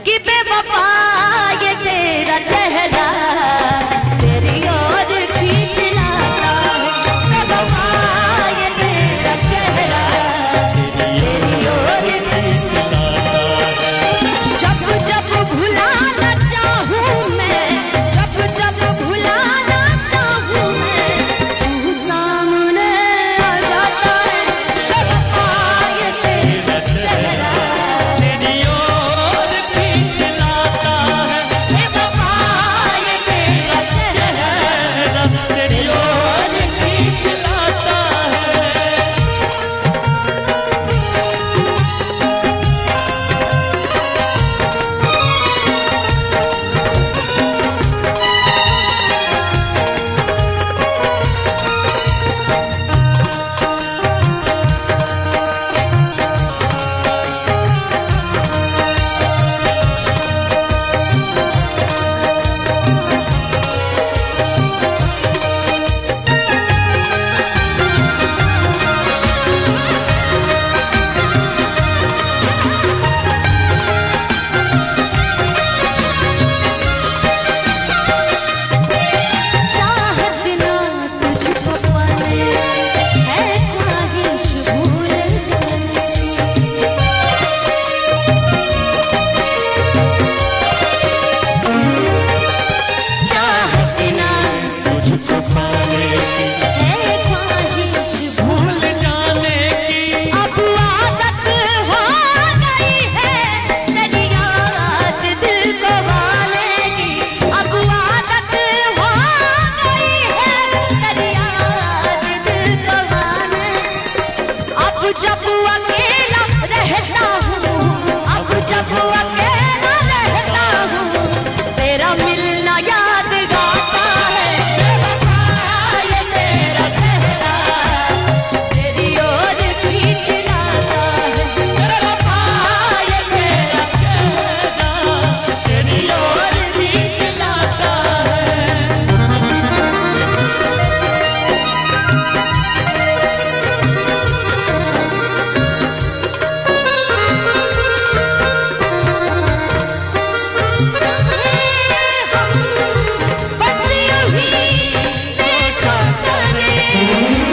कि बेवफा ये तेरा चेहरा तेरी ओर खींच लाता है। बेवफा ये तेरा चेहरा तेरी ओर खींच लाता है। जब जब भुलाना चाहूँ मैं, जब जब भुलाना चाहूँ मैं, तू सामने आ जाता है। बेवफा ये तेरा चेहरा तेरी ओर खींच लाता है। बेवफा ये तेरा चेहरा तेरी ओर खींच लाता है। चाहत ना तुझको पाने है ख्वाहिश भूल जाने की। चाहत ना तुझको पाने है ख्वाहिश भूल जाने की। अब आदत हो गई है तेरी याद दिल को भाने की। अब आदत हो गई है तेरी याद दिल को भाने। अब जब अकेला रहता हूँ, अब जब अकेला रहता हूँ, तेरा मिलना याद गाता है। बेवफा ये तेरा चेहरा तेरी ओर खींच लाता है। बेवफा ये तेरा चेहरा तेरी ओर खींच लाता है। बस यूं ही सोचा करें,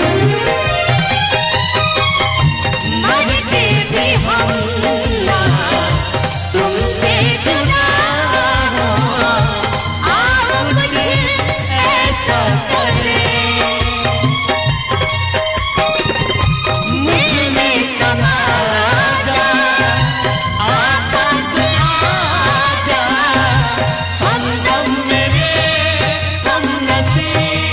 मर के भी हम ना तुमसे जुदा हो। आओ कुछ ऐसा करें, मुझ में समा जा, आकाश आजा, हमदम मेरे हमनसीब।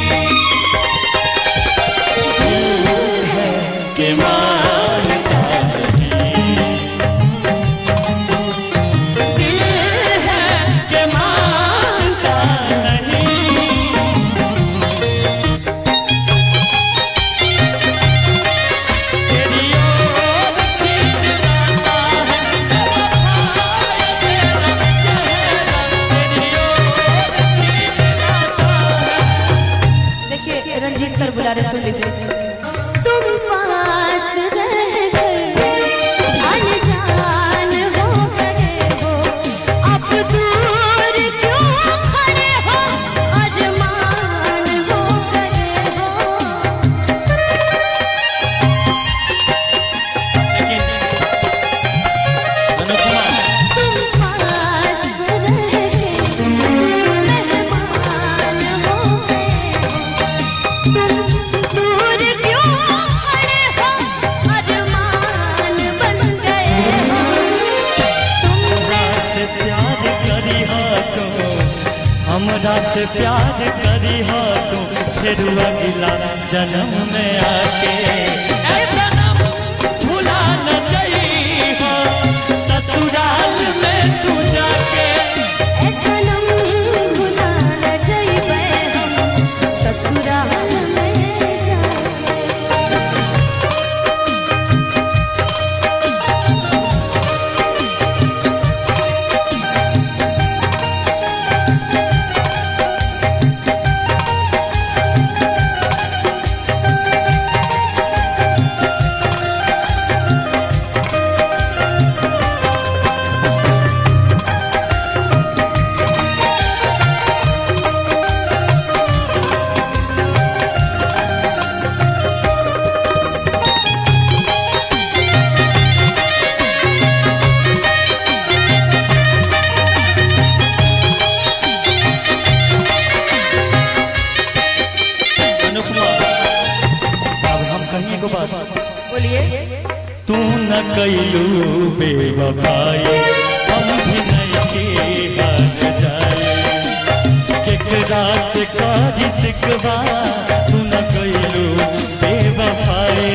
दिल है कि मानता नहीं, दिल है कि मानता नहीं। तेरी ओर खींच लाता है। बेवफा ये तेरा चेहरा तेरी ओर खींच लाता है। देखिए रंजीत सर बुला रहे, सुन लीजिए। तुम पास रहकर अनजान हो गए हो, अब दूर क्यों खड़े हो, अरमान हो गए हो। तुम पास रहकर मेहमान हो गए हो, तुम दूर क्यों खड़े हो, अरमान बन गए हो। तुमसे से प्यार करी हो तो, हमरा से प्यार करी हो तो, फिर अगला जन्म में आके ऐ जन्म भुला न जाई हो, ससुराल में तू जाके। ए सनम भुला न जाइबे हम ससुराल में जाके। कैलू बेवफाई हम भी नहीं के हार जाए केकरा से कारी सिकवा तू न कैलू बेवफाई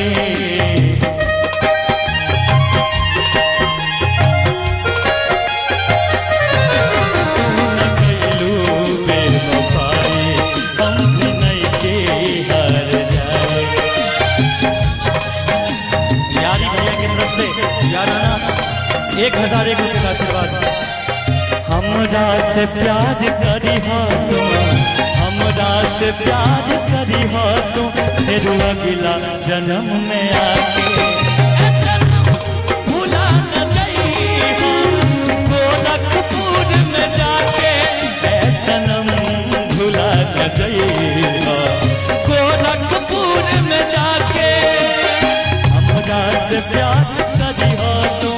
एक 1001 रुपये का आशीर्वाद हमरा से प्यार करी हो तुम हमरा से प्यार करी हो तुम फिर अगला जन्म में आके भूला न जाइहो गोरखपुर में जाके सनम भूला न जाइहो गोरखपुर में जाके हमरा से प्यार करी हो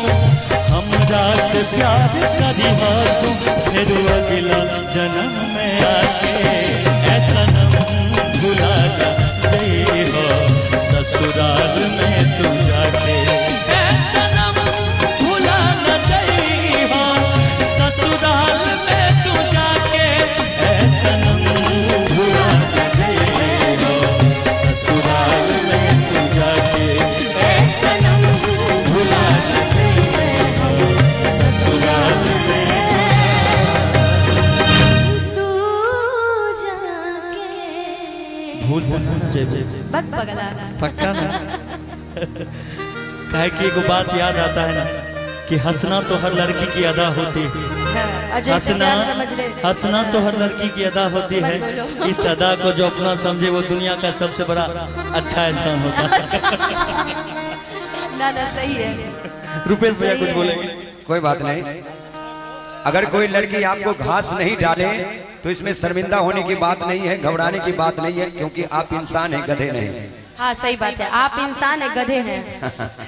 से प्यार करी हो तुम फिर अगला जन्म में आके ऐसा नम भुला न हो ससुराल में तू जाके ऐसा नम भुला न हो ससुराल में तू जाके ऐसा नम भुला न हो ससुराल में तू जाके ऐसा नम भुला न भूल बक पगला पक्का ना काहे कि एगो बात याद आता है ना कि हंसना तो हर लड़की की अदा होती है हंसना तो हर लड़की की अदा होती है इस अदा को जो अपना समझे वो दुनिया का सबसे बड़ा अच्छा इंसान होता है ना सही है रुपेश भैया कुछ बोलेंगे कोई बात नहीं अगर कोई लड़की आपको घास नहीं डाले तो इसमें शर्मिंदा होने की बात नहीं है घबराने की बात नहीं है क्योंकि आप इंसान हैं गधे नहीं। हाँ सही बात है आप इंसान है गधे हैं।